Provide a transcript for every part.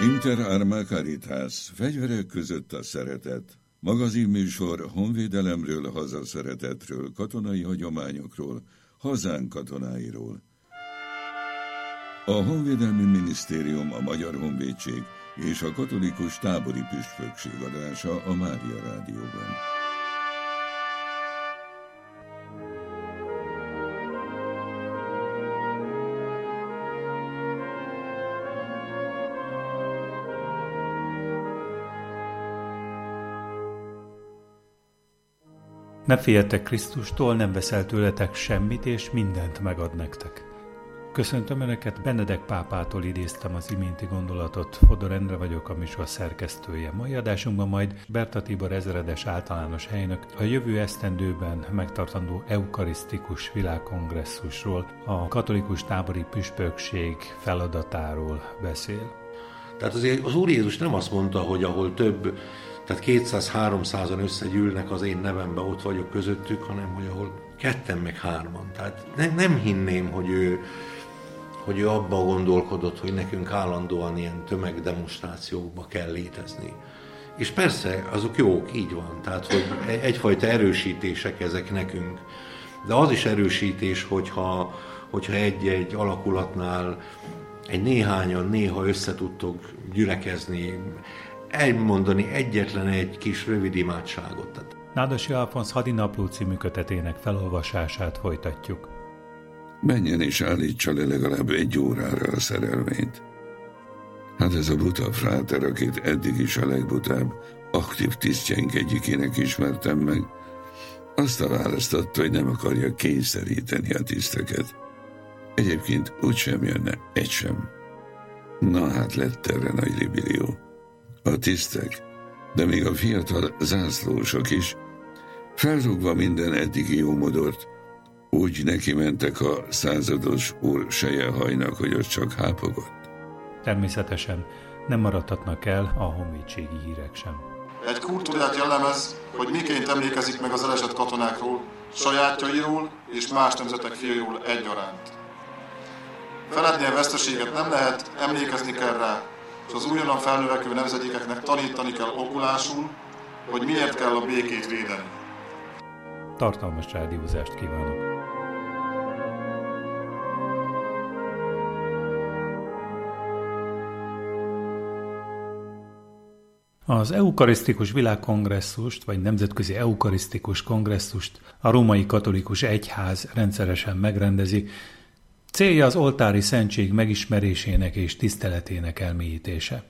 Inter Arma Caritas, fegyverek között a szeretet. Magazinműsor honvédelemről, hazaszeretetről, katonai hagyományokról, hazánk katonáiról. A Honvédelmi Minisztérium, a Magyar Honvédség és a Katolikus Tábori Püspökség adása a Mária Rádióban. Ne féljetek Krisztustól, nem veszel tőletek semmit, és mindent megad nektek. Köszöntöm Önöket, Benedek pápától idéztem az iménti gondolatot. Fodor Endre vagyok, a műsor szerkesztője. Mai adásunkban majd Berta Tibor ezredes általános helynök a jövő esztendőben megtartandó eukarisztikus világkongresszusról, a katolikus tábori püspökség feladatáról beszél. Tehát azért az Úr Jézus nem azt mondta, hogy ahol több, tehát 200-300-an összegyűlnek az én nevemben, ott vagyok közöttük, hanem hogy ahol ketten meg hárman. Tehát nem hinném, hogy ő abban gondolkodott, hogy nekünk állandóan ilyen tömegdemonstrációkba kell létezni. És persze, azok jók, így van. Tehát, hogy egyfajta erősítések ezek nekünk. De az is erősítés, hogyha egy-egy alakulatnál egy néhányan néha összetudtok gyülekezni, elmondani egyetlen egy kis rövid imádságot. Nádasi Alfonsz Hadinapló című kötetének felolvasását folytatjuk. Menjen és állítsa le legalább 1 órára a szerelményt. Hát ez a buta fráter, akit eddig is a legbutább aktív tisztjeink egyikének ismertem meg, azt a választotta, hogy nem akarja kényszeríteni a tiszteket. Egyébként úgysem jönne egy sem. Na hát lett erre nagy libillió. A tisztek, de még a fiatal zászlósok is, felrúgva minden eddigi jómodort, úgy neki mentek a százados úr selyehajnak, hogy az csak hápogott. Természetesen nem maradhatnak el a honvédségi hírek sem. Egy kultúrát jellemez, hogy miként emlékezik meg az elesett katonákról, sajátjairól és más nemzetek fiairól egyaránt. Feledni a veszteséget nem lehet, emlékezni kell rá, és az újonnan felnövekvő nemzedékeknek tanítani kell okulásul, hogy miért kell a békét védeni. Tartalmas rádiózást kívánok! Az eukarisztikus világkongresszust, vagy nemzetközi eukarisztikus kongresszust a római katolikus egyház rendszeresen megrendezi. Célja az oltári szentség megismerésének és tiszteletének elmélyítése.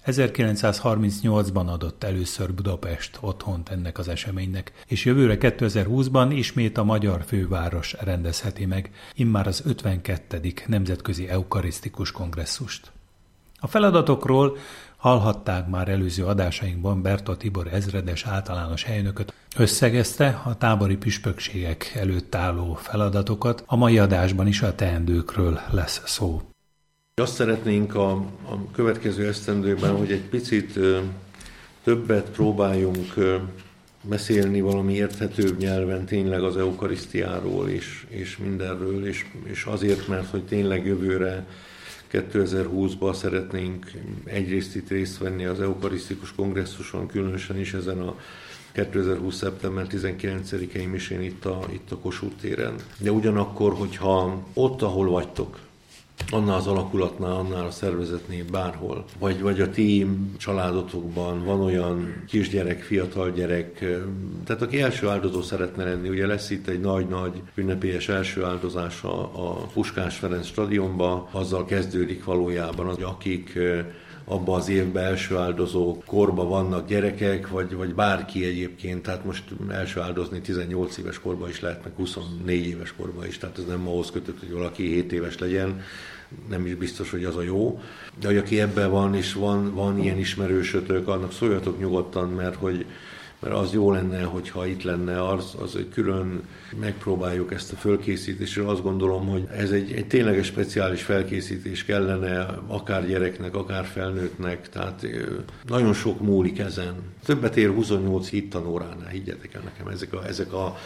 1938-ban adott először Budapest otthont ennek az eseménynek, és jövőre 2020-ban ismét a magyar főváros rendezheti meg immár az 52. nemzetközi eukarisztikus kongresszust. A feladatokról hallhatták már előző adásainkban Berta Tibor ezredes általános helynököt, összegezte a tábori püspökségek előtt álló feladatokat, a mai adásban is a teendőkről lesz szó. Azt szeretnénk a következő esztendőben, hogy egy picit többet próbáljunk beszélni valami érthetőbb nyelven tényleg az eukarisztiáról és mindenről, és azért, mert hogy tényleg jövőre 2020-ban szeretnénk egyrészt itt részt venni az eukarisztikus kongresszuson, különösen is ezen a 2020. szeptember 19-i misén itt a Kossuth téren. De ugyanakkor, hogyha ott, ahol vagytok, annál az alakulatnál, annál a szervezetnél, bárhol, vagy a ti családotokban van olyan kisgyerek, fiatal gyerek, tehát aki első áldozó szeretne lenni, ugye lesz itt egy nagy-nagy ünnepélyes első áldozása a Puskás Ferenc stadionba, azzal kezdődik valójában, hogy akik abban az évben első áldozó korban vannak gyerekek, vagy bárki egyébként, tehát most első áldozni 18 éves korban is lehet, meg 24 éves korban is, tehát ez nem ahhoz kötött, hogy valaki 7 éves legyen, nem is biztos, hogy az a jó. De hogy aki ebben van, és van ilyen ismerősötök, annak szóljatok nyugodtan, mert az jó lenne, hogyha itt lenne, az hogy külön megpróbáljuk ezt a fölkészítésre. Azt gondolom, hogy ez egy tényleges speciális felkészítés kellene, akár gyereknek, akár felnőttnek, tehát nagyon sok múlik ezen. Többet ér 28 hittanóránál, higgyetek el nekem, ezek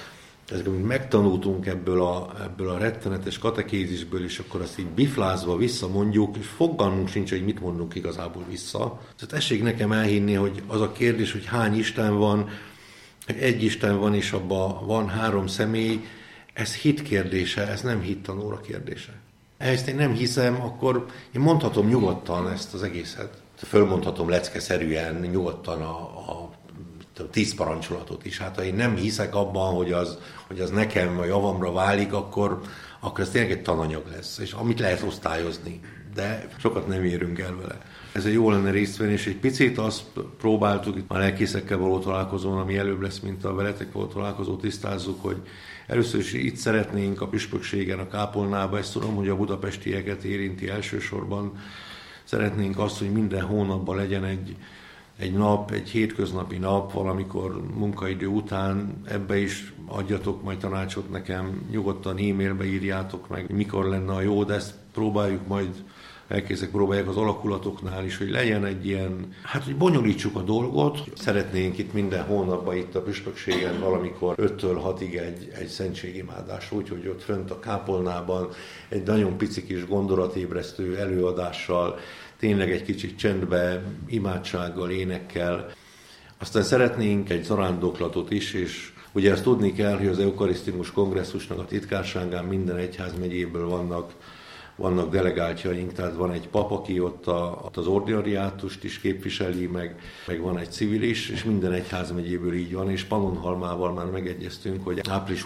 amit megtanultunk ebből a rettenetes katekézisből, és akkor azt így biflázva visszamondjuk, és fogalmunk sincs, hogy mit mondunk igazából vissza. Tehát tessék nekem elhinni, hogy az a kérdés, hogy hány Isten van, hogy egy Isten van, és abban van 3 személy, ez hit kérdése, ez nem hittanóra kérdése. Ezt én nem hiszem, akkor én mondhatom nyugodtan ezt az egészet. Fölmondhatom leckeszerűen nyugodtan a 10 parancsolatot is. Hát ha én nem hiszek abban, hogy az nekem a javamra válik, akkor ez tényleg egy tananyag lesz, és amit lehet osztályozni. De sokat nem érünk el vele. Ezzel jó lenne részt venni, és egy picit azt próbáltuk itt a lelkészekkel való találkozón, ami előbb lesz, mint a veletek való találkozó, tisztázzuk, hogy először is itt szeretnénk a püspökségen, a kápolnába, ezt tudom, hogy a budapestieket érinti elsősorban. Szeretnénk azt, hogy minden hónapban legyen egy nap, egy hétköznapi nap, valamikor munkaidő után, ebbe is adjatok majd tanácsot nekem, nyugodtan e-mailbe írjátok meg, mikor lenne a jó, de ezt próbáljuk majd, próbálják az alakulatoknál is, hogy legyen egy ilyen, hogy bonyolítsuk a dolgot. Szeretnénk itt minden hónapban itt a püspökségen valamikor 5-től 6-ig egy szentségimádás, úgyhogy ott fönt a kápolnában egy nagyon pici kis gondolatébresztő előadással, tényleg egy kicsit csendbe, imádsággal, énekkel. Aztán szeretnénk egy zarándoklatot is, és ugye ezt tudni kell, hogy az eukarisztikus kongresszusnak a titkárságán minden egyházmegyéből vannak delegáltjaink, tehát van egy pap, aki ott az ordinariátust is képviseli, meg van egy civil is, és minden egyházmegyéből így van, és Pannonhalmával már megegyeztünk, hogy április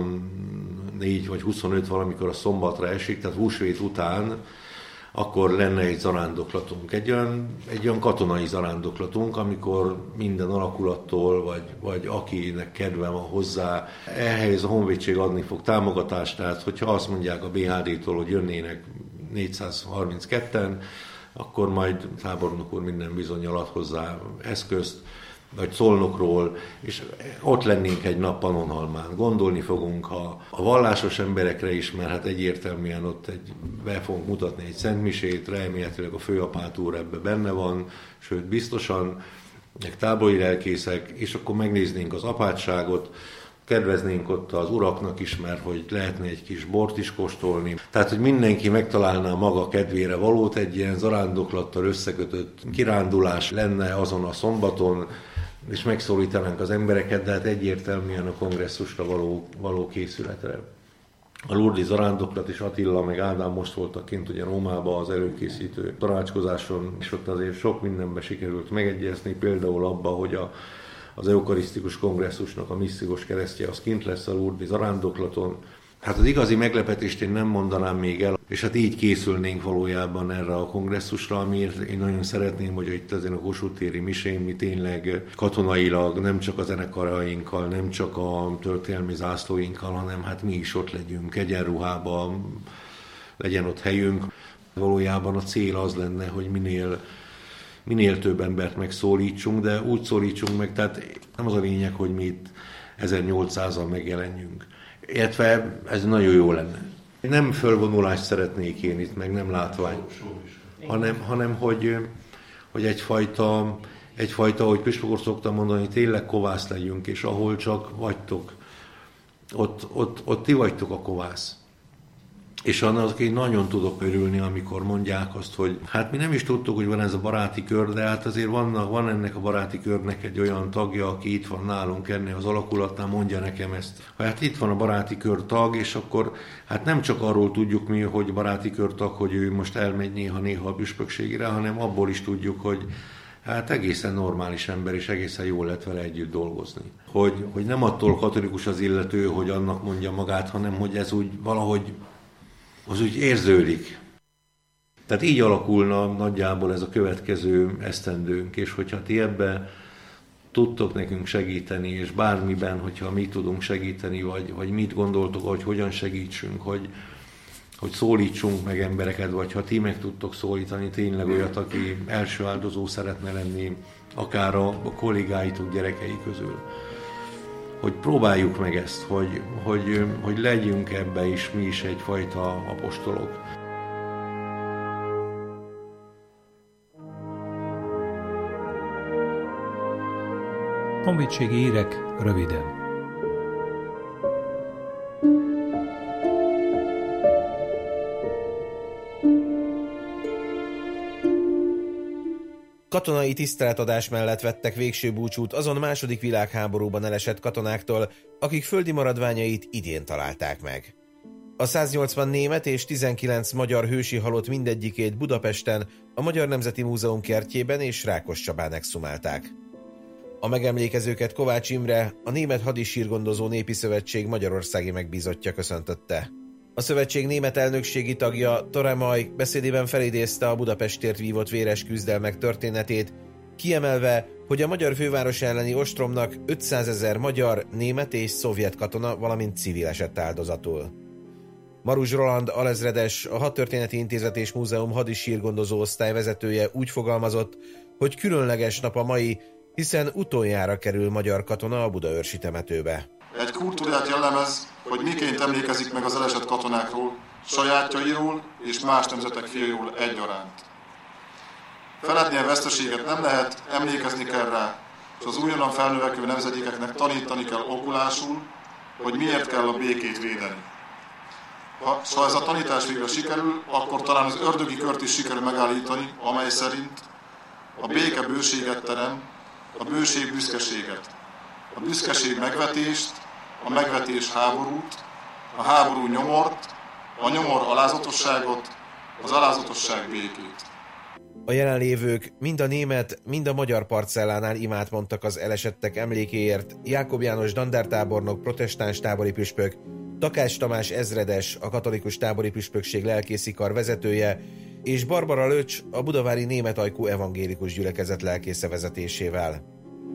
24 vagy 25 valamikor a szombatra esik, tehát húsvét után, akkor lenne egy zarándoklatunk, egy olyan katonai zarándoklatunk, amikor minden alakulattól, vagy akinek kedve van hozzá, ehhez a honvédség adni fog támogatást, tehát hogyha azt mondják a BHD-tól, hogy jönnének 432-en, akkor majd tábornok úr minden bizonnyal ad hozzá eszközt, vagy Szolnokról, és ott lennénk egy nap Pannonhalmán. Gondolni fogunk a vallásos emberekre is, mert hát egyértelműen ott be fogunk mutatni egy szentmisét, remélhetőleg a főapát úr ebbe benne van, sőt biztosan, meg tábori lelkészek, és akkor megnéznénk az apátságot, kedveznénk ott az uraknak is, mert hogy lehetne egy kis bort is kóstolni. Tehát, hogy mindenki megtalálná maga kedvére valót, egy ilyen zarándoklattal összekötött kirándulás lenne azon a szombaton, és megszólítanánk az embereket, de hát egyértelműen a kongresszusra való készületre. A Lurdi zarándoklat is Attila meg Ádám most voltak kint ugye Rómában az előkészítő tanácskozáson, és ott azért sok mindenben sikerült megegyezni, például abban, hogy az eukarisztikus kongresszusnak a missziós keresztje az kint lesz a Lurdi zarándoklaton. Hát az igazi meglepetést én nem mondanám még el, és hát így készülnénk valójában erre a kongresszusra, amiért én nagyon szeretném, hogy itt ezen a Kossuth téri misén mi tényleg katonailag, nem csak a zenekarainkkal, nem csak a történelmi zászlóinkkal, hanem hát mi is ott legyünk, egyenruhában, legyen ott helyünk. Valójában a cél az lenne, hogy minél több embert megszólítsunk, de úgy szólítsunk meg, tehát nem az a lényeg, hogy mi itt 1800-al megjelenjünk. Illetve ez nagyon jó lenne. Nem fölvonulást szeretnék én itt, meg nem látvány, hanem hogy egyfajta, ahogy püspök úr szoktam mondani, tényleg kovász legyünk, és ahol csak vagytok, ott ti vagytok a kovász. És annak én nagyon tudok örülni, amikor mondják azt, hogy hát mi nem is tudtuk, hogy van ez a baráti kör, de hát azért van ennek a baráti körnek egy olyan tagja, aki itt van nálunk ennél az alakulatnál, mondja nekem ezt. Hát itt van a baráti kör tag, és akkor hát nem csak arról tudjuk mi, hogy baráti kör tag, hogy ő most elmegy néha a püspökségre, hanem abból is tudjuk, hogy hát egészen normális ember, és egészen jól lehet vele együtt dolgozni. Hogy nem attól katolikus az illető, hogy annak mondja magát, hanem hogy ez úgy valahogy az úgy érződik. Tehát így alakulna nagyjából ez a következő esztendőnk, és hogyha ti ebbe tudtok nekünk segíteni, és bármiben, hogyha mi tudunk segíteni, vagy mit gondoltok, hogy hogyan segítsünk, hogy szólítsunk meg embereket, vagy ha ti meg tudtok szólítani tényleg olyat, aki első áldozó szeretne lenni, akár a kollégáitok gyerekei közül. Hogy próbáljuk meg ezt, hogy legyünk ebbe is mi is egyfajta apostolok. Honvédségi hírek röviden. Katonai tiszteletadás mellett vettek végső búcsút azon második világháborúban elesett katonáktól, akik földi maradványait idén találták meg. A 180 német és 19 magyar hősi halott mindegyikét Budapesten, a Magyar Nemzeti Múzeum kertjében és Rákoscsabán exhumálták. A megemlékezőket Kovács Imre, a Német Hadisírgondozó Népi Szövetség magyarországi megbízottja köszöntötte. A szövetség német elnökségi tagja, Toremaj beszédében felidézte a Budapestért vívott véres küzdelmek történetét, kiemelve, hogy a magyar főváros elleni ostromnak 500 000 magyar, német és szovjet katona, valamint civil esett áldozatul. Maruzs Roland alezredes, a Hadtörténeti Intézet és Múzeum hadisírgondozó osztály vezetője úgy fogalmazott, hogy különleges nap a mai, hiszen utoljára kerül magyar katona a budaörsi temetőbe. Egy kultúrát jellemez, hogy miként emlékezik meg az elesett katonákról, sajátjairól és más nemzetek fiairól egyaránt. Feledni a veszteséget nem lehet, emlékezni kell rá, és az újonnan felnövekvő nemzedékeknek tanítani kell okulásul, hogy miért kell a békét védeni. Ha ez a tanítás végre sikerül, akkor talán az ördögi kört is sikerül megállítani, amely szerint a béke bőséget terem, a bőség büszkeséget, a büszkeség megvetést, a megvetés háborút, a háború nyomort, a nyomor alázatosságot, az alázatosság békét. A jelenlévők mind a német, mind a magyar parcellánál imát mondtak az elesettek emlékéért. Jákob János dandártábornok, protestáns tábori püspök, Takács Tamás ezredes, a katolikus tábori püspökség lelkészikar vezetője, és Barbara Löcs, a budavári német ajkú evangélikus gyülekezet lelkésze vezetésével.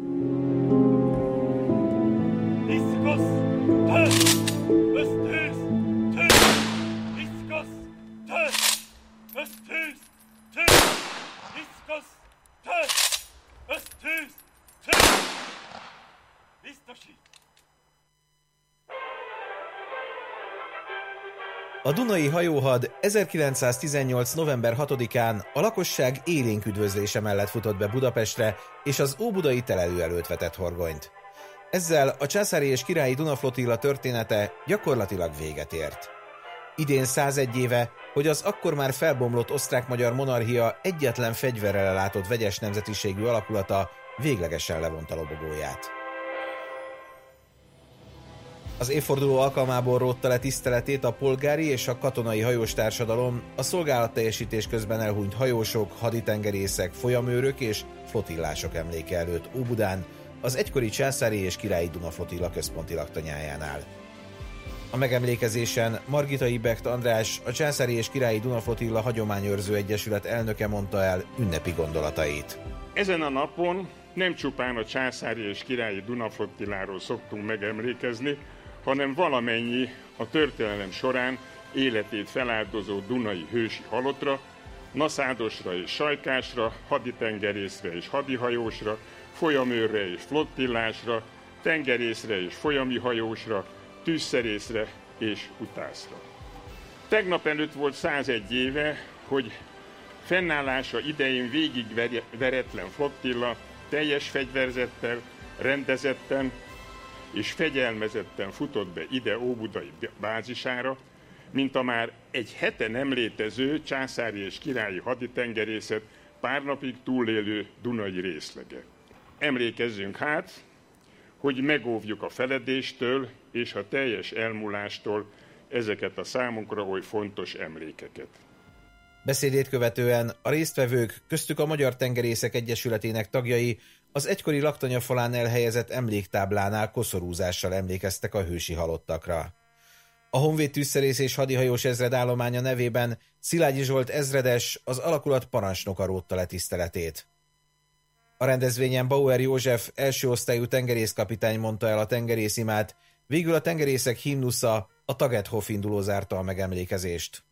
A Dunai Hajóhad 1918. november 6-án a lakosság élénk üdvözlése mellett futott be Budapestre, és az óbudai telelő előtt vetett horgonyt. Ezzel a császári és királyi Dunaflotilla története gyakorlatilag véget ért. Idén 101 éve, hogy az akkor már felbomlott osztrák-magyar monarchia egyetlen fegyverrel ellátott vegyes nemzetiségű alakulata véglegesen levonta lobogóját. Az évforduló alkalmából rótta le tiszteletét a polgári és a katonai hajós társadalom, a szolgálatteljesítés közben elhunyt hajósok, haditengerészek, folyamőrök és flotillások emléke előtt Óbudán, az egykori császári és királyi Dunaflotilla központi laktanyájánál. A megemlékezésen Margita Ibecht András, a Császári és Királyi Dunaflotilla Hagyományőrző Egyesület elnöke mondta el ünnepi gondolatait. Ezen a napon nem csupán a Császári és Királyi Dunaflottilláról szoktunk megemlékezni, hanem valamennyi a történelem során életét feláldozó dunai hősi halottra, naszádosra és sajkásra, haditengerészre és hadihajósra, folyamőrre és flottillásra, tengerészre és folyami hajósra, tűzszerészre és utászra. Tegnap előtt volt 101 éve, hogy fennállása idején végig veretlen flottilla teljes fegyverzettel, rendezetten és fegyelmezetten futott be ide óbudai bázisára, mint a már egy hete nem létező császári és királyi haditengerészet pár napig túlélő dunai részlege. Emlékezzünk hát, hogy megóvjuk a feledéstől és a teljes elmúlástól ezeket a számunkra oly fontos emlékeket. Beszédét követően a résztvevők, köztük a Magyar Tengerészek Egyesületének tagjai az egykori laktanyafalán elhelyezett emléktáblánál koszorúzással emlékeztek a hősi halottakra. A Honvéd tűzszerész és hadihajós ezred állománya nevében Szilágyi Zsolt ezredes, az alakulat parancsnoka rótta le tiszteletét. A rendezvényen Bauer József első osztályú tengerészkapitány mondta el a tengerészimát, végül a tengerészek himnusza, a Tagethof induló zárta a megemlékezést.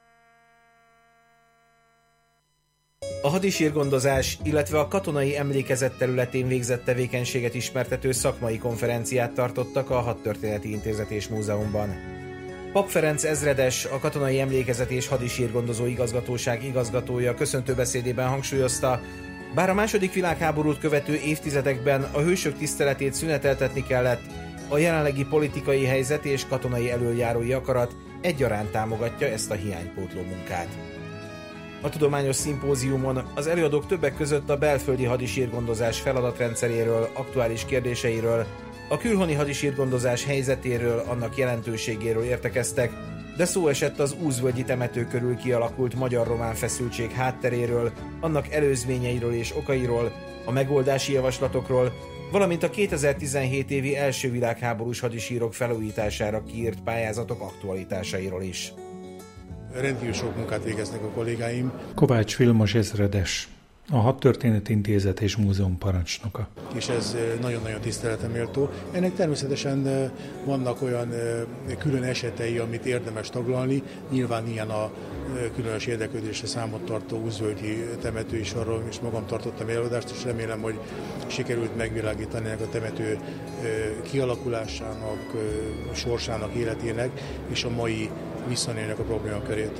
A hadisírgondozás, illetve a katonai emlékezet területén végzett tevékenységet ismertető szakmai konferenciát tartottak a Hadtörténeti Intézet és Múzeumban. Pap Ferenc ezredes, a Katonai Emlékezet és Hadisírgondozó Igazgatóság igazgatója köszöntőbeszédében hangsúlyozta, bár a második világháborút követő évtizedekben a hősök tiszteletét szüneteltetni kellett, a jelenlegi politikai helyzet és katonai elöljárói akarat egyaránt támogatja ezt a hiánypótló munkát. A tudományos szimpóziumon az előadók többek között a belföldi hadisírgondozás feladatrendszeréről, aktuális kérdéseiről, a külhoni hadisírgondozás helyzetéről, annak jelentőségéről értekeztek, de szó esett az Úzvölgyi temető körül kialakult magyar-román feszültség hátteréről, annak előzményeiről és okairól, a megoldási javaslatokról, valamint a 2017 évi első világháborús hadisírok felújítására kiírt pályázatok aktualitásairól is. Rendkívül sok munkát végeznek a kollégáim. Kovács Vilmos ezredes, a Hadtörténeti Intézet és Múzeum parancsnoka. És ez nagyon-nagyon tiszteleteméltó. Ennek természetesen vannak olyan külön esetei, amit érdemes taglalni. Nyilván ilyen a különös érdeklődésre számot tartó Úzvölgyi temető is, arról is magam tartottam előadást, és remélem, hogy sikerült megvilágítani ennek a temető kialakulásának, sorsának, életének és a mai viszonyának a problémakörét.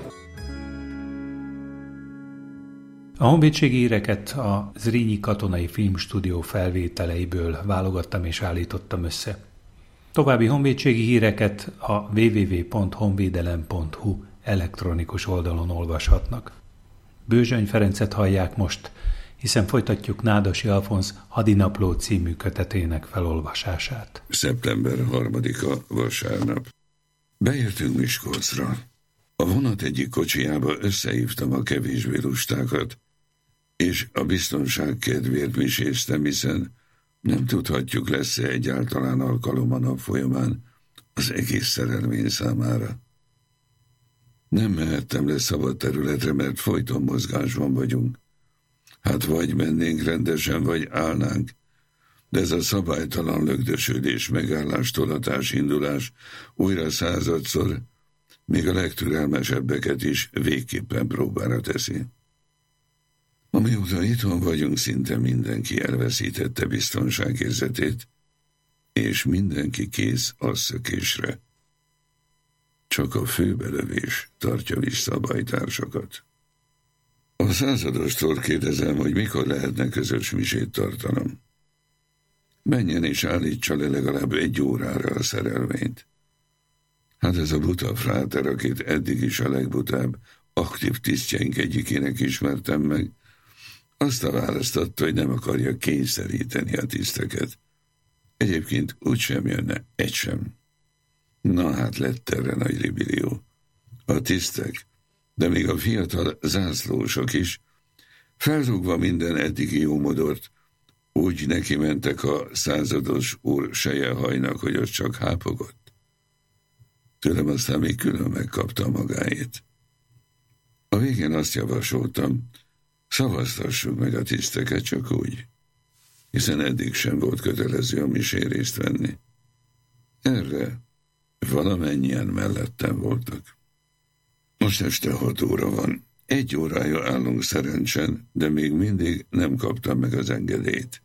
A honvédségi híreket a Zrínyi Katonai Filmstúdió felvételeiből válogattam és állítottam össze. További honvédségi híreket a www.honvédelem.hu elektronikus oldalon olvashatnak. Bőzsöny Ferencet hallják most, hiszen folytatjuk Nádasi Alfonz Hadinapló című kötetének felolvasását. Szeptember 3-a vasárnap. Beértünk Miskolcra. A vonat egyik kocsijába összehívtam a kevésbé lustákat, és a biztonság kedvéért miséztem, hiszen nem tudhatjuk, lesz-e egyáltalán alkalom a nap folyamán az egész szerelvény számára. Nem mehettem le szabad területre, mert folyton mozgásban vagyunk. Hát vagy mennénk rendesen, vagy állnánk, de ez a szabálytalan lögdösödés, megállás, tolatás, indulás újra századszor még a legtürelmesebbeket is végképpen próbára teszi. Amióta itthon vagyunk, szinte mindenki elveszítette biztonságérzetét, és mindenki kész a szökésre. Csak a főbelövés tartja vissza a bajtársakat. A századostól kérdezem, hogy mikor lehetne közös misét tartanom. Menjen és állítsa le legalább 1 órára a szerelvényt. Hát ez a buta fráter, akit eddig is a legbutább aktív tisztjeink egyikének ismertem meg, azt a választotta, hogy nem akarja kényszeríteni a tiszteket. Egyébként úgysem jönne, egy sem. Na hát lett erre nagy ribillió. A tisztek, de még a fiatal zászlósok is, felrúgva minden eddigi jómodort, úgy neki mentek a százados úr sejehajnak, hogy az csak hápogott. Tőlem aztán még külön megkapta magáét. A végén azt javasoltam, szavaztassuk meg a tiszteket csak úgy, hiszen eddig sem volt kötelező a misén részt venni. Erre valamennyien mellettem voltak. Most este 6 óra van. 1 órája állunk szerencsen, de még mindig nem kaptam meg az engedélyt.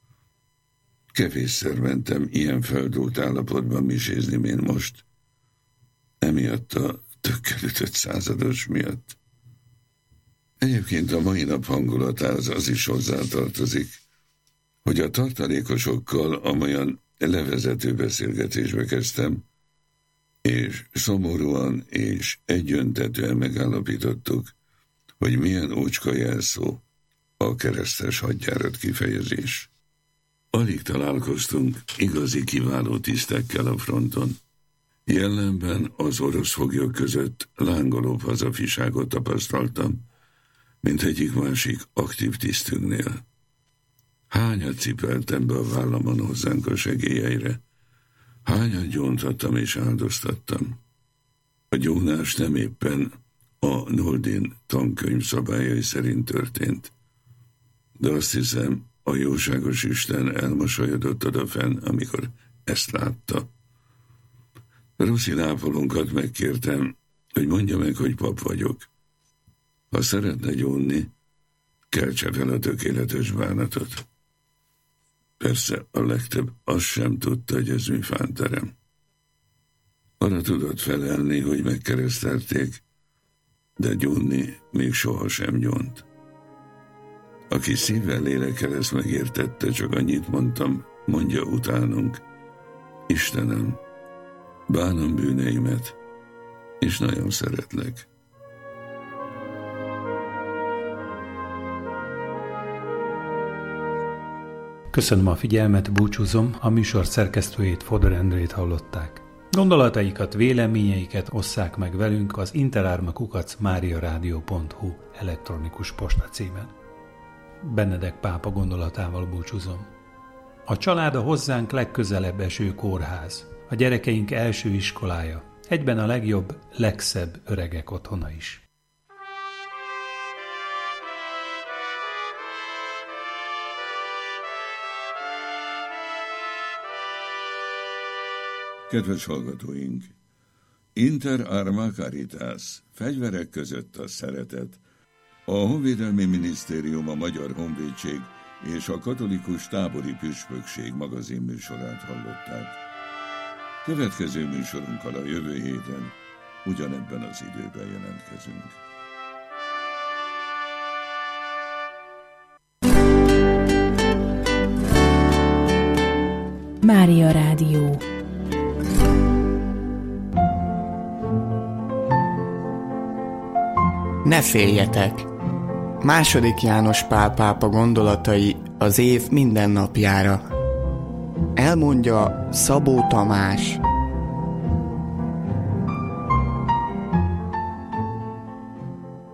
Kevésszer mentem ilyen feldúlt állapotban misézni, mint most. Emiatt a tökkelütött százados miatt. Egyébként a mai nap hangulatához az is hozzátartozik, hogy a tartalékosokkal amolyan levezető beszélgetésbe kezdtem, és szomorúan és egyöntetően megállapítottuk, hogy milyen ócska jelszó a keresztes hadjárat kifejezés. Alig találkoztunk igazi kiváló tisztekkel a fronton. Jellemben az orosz foglyok között lángolóbb hazafiságot tapasztaltam, mint egyik másik aktív tisztünknél. Hányat cipeltem be a vállamon hozzánk a segélyeire, hányat gyóntattam és áldoztattam. A gyónás nem éppen a Noldin tankönyv szabályai szerint történt, de azt hiszem, a jóságos Isten elmosolyodott odafenn, amikor ezt látta. Ruszi nápolónkat megkértem, hogy mondja meg, hogy pap vagyok. Ha szeretne gyónni, keltse fel a tökéletes bánatot. Persze a legtöbb azt sem tudta, hogy ez mi fánterem. Arra tudott felelni, hogy megkeresztelték, de gyónni még sohasem gyónt. Aki szívvel, lélekkel ezt megértette, csak annyit mondtam, mondja utánunk: Istenem, bánom bűneimet, és nagyon szeretlek. Köszönöm a figyelmet, búcsúzom, a műsor szerkesztőjét, Fodor Endrét hallották. Gondolataikat, véleményeiket osszák meg velünk az interarma@mariaradio.hu elektronikus postacímen. Benedek pápa gondolatával búcsúzom. A család a hozzánk legközelebb eső kórház, a gyerekeink első iskolája, egyben a legjobb, legszebb öregek otthona is. Kedves hallgatóink! Inter Arma Caritas, fegyverek között a szeretet. A Honvédelmi Minisztérium, a Magyar Honvédség és a Katolikus Tábori Püspökség magazinműsorát hallották. Következő műsorunkkal a jövő héten ugyanebben az időben jelentkezünk. Mária Rádió. Ne féljetek! II. János Pál pápa gondolatai az év minden napjára. Elmondja Szabó Tamás.